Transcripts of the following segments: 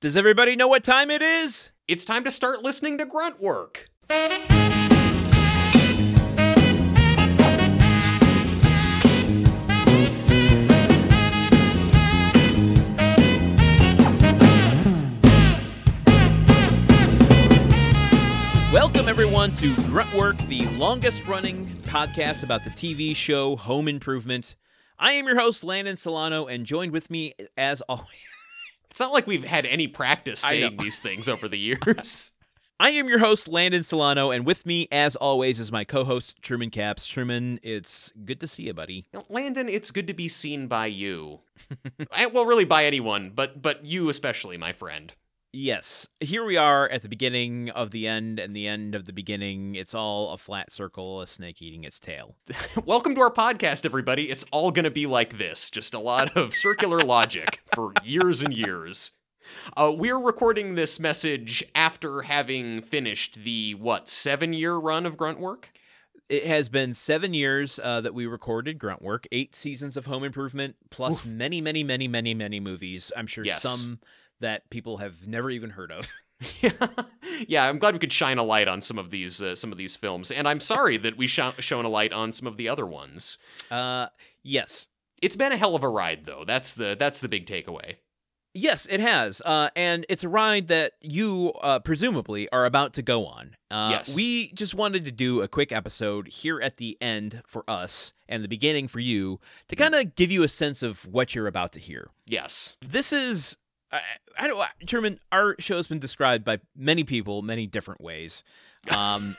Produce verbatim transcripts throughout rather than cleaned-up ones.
Does everybody know what time it is? It's time to start listening to Grunt Work. Welcome, everyone, to Grunt Work, the longest-running podcast about the T V show Home Improvement. I am your host, Landon Solano, and joined with me, as always... It's not like we've had any practice saying these things over the years. I am your host, Landon Solano, and with me, as always, is my co-host, Truman Caps. Truman, it's good to see you, buddy. Landon, it's good to be seen by you. I, well, really by anyone, but but you especially, my friend. Yes, here we are at the beginning of the end and the end of the beginning. It's all a flat circle, a snake eating its tail. Welcome to our podcast, everybody. It's all going to be like this, just a lot of circular logic for years and years. Uh, we're recording this message after having finished the, what, seven-year run of Grunt Work? It has been seven years uh, that we recorded Grunt Work, eight seasons of Home Improvement, plus Oof. many, many, many, many, many movies. I'm sure yes. some... that people have never even heard of. yeah, yeah. I'm glad we could shine a light on some of these, uh, some of these films, and I'm sorry that we sh- shone a light on some of the other ones. Uh, yes, it's been a hell of a ride, though. That's the that's the big takeaway. Yes, it has, uh, and it's a ride that you uh, presumably are about to go on. Uh, yes, we just wanted to do a quick episode here at the end for us and the beginning for you to kind of give you a sense of what you're about to hear. Yes, this is. I, I don't, Truman, our show has been described by many people many different ways. Um,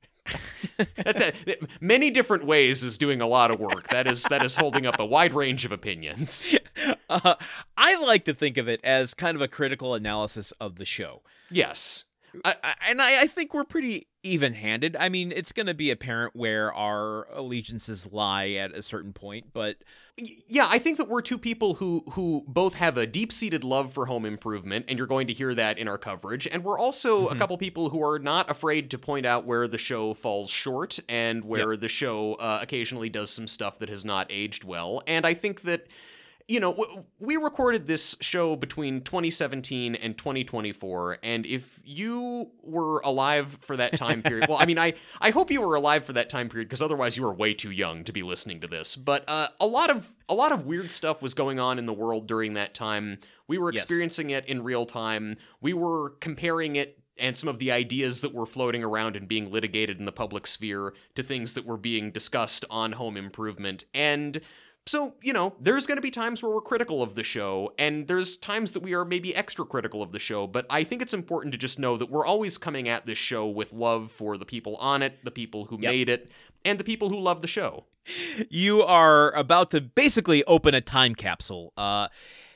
many different ways is doing a lot of work. That is that is holding up a wide range of opinions. Uh, I like to think of it as kind of a critical analysis of the show. Yes. I, I, and I, I think we're pretty even-handed. I mean, it's going to be apparent where our allegiances lie at a certain point, but... Yeah, I think that we're two people who who both have a deep-seated love for Home Improvement, and you're going to hear that in our coverage, and we're also mm-hmm. a couple people who are not afraid to point out where the show falls short, and where yep. the show uh, occasionally does some stuff that has not aged well, and I think that... You know, we recorded this show between twenty seventeen and twenty twenty-four, and if you were alive for that time period, well, I mean, I, I hope you were alive for that time period, because otherwise you were way too young to be listening to this, but uh, a lot of a lot of weird stuff was going on in the world during that time. We were experiencing yes. it in real time. We were comparing it and some of the ideas that were floating around and being litigated in the public sphere to things that were being discussed on Home Improvement, and... So, you know, there's going to be times where we're critical of the show, and there's times that we are maybe extra critical of the show, but I think it's important to just know that we're always coming at this show with love for the people on it, the people who yep. made it, and the people who love the show. You are about to basically open a time capsule. Uh,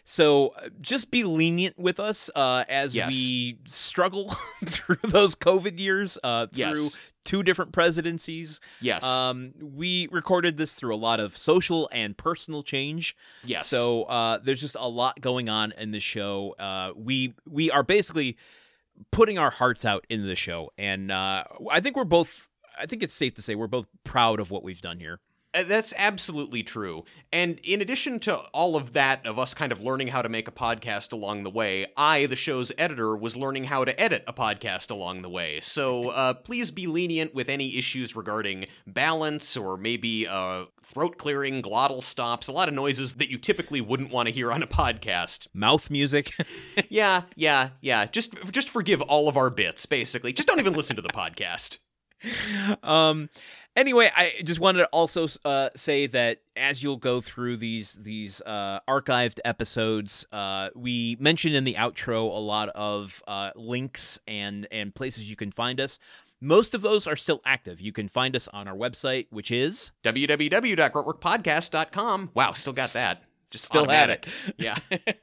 so just be lenient with us uh, as yes. we struggle through those COVID years, uh, through... Yes. two different presidencies. Yes. Um, we recorded this through a lot of social and personal change. Yes. So uh, there's just a lot going on in the show. Uh, we we are basically putting our hearts out into the show, and uh, I think we're both. I think it's safe to say we're both proud of what we've done here. That's absolutely true. And in addition to all of that, of us kind of learning how to make a podcast along the way, I, the show's editor, was learning how to edit a podcast along the way. So uh, please be lenient with any issues regarding balance or maybe uh, throat clearing, glottal stops, a lot of noises that you typically wouldn't want to hear on a podcast. Mouth music. yeah, yeah, yeah. Just, just forgive all of our bits, basically. Just don't even listen to the podcast. Um... Anyway, I just wanted to also uh, say that as you'll go through these these uh, archived episodes, uh, we mentioned in the outro a lot of uh, links and, and places you can find us. Most of those are still active. You can find us on our website, which is... w w w dot grunt work podcast dot com. Wow, still got that. Just still automatic. Have it. Yeah.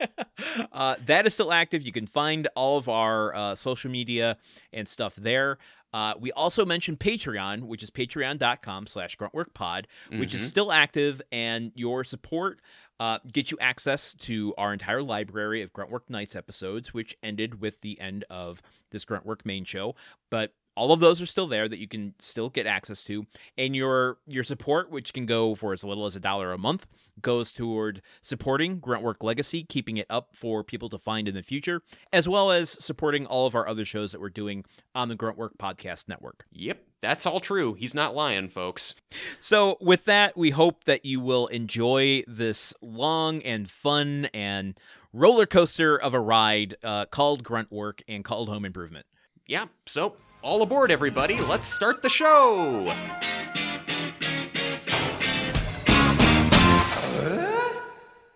uh, that is still active. You can find all of our uh, social media and stuff there. Uh, we also mentioned Patreon, which is patreon.com slash gruntworkpod, which mm-hmm. is still active, and your support uh, gets you access to our entire library of Gruntwork Nights episodes, which ended with the end of this Gruntwork main show. But all of those are still there that you can still get access to. And your your support, which can go for as little as a dollar a month, goes toward supporting Gruntwork Legacy, keeping it up for people to find in the future, as well as supporting all of our other shows that we're doing on the Gruntwork Podcast Network. Yep, that's all true. He's not lying, folks. So with that, we hope that you will enjoy this long and fun and roller coaster of a ride uh, called Gruntwork and called Home Improvement. Yeah, so all aboard, everybody. Let's start the show.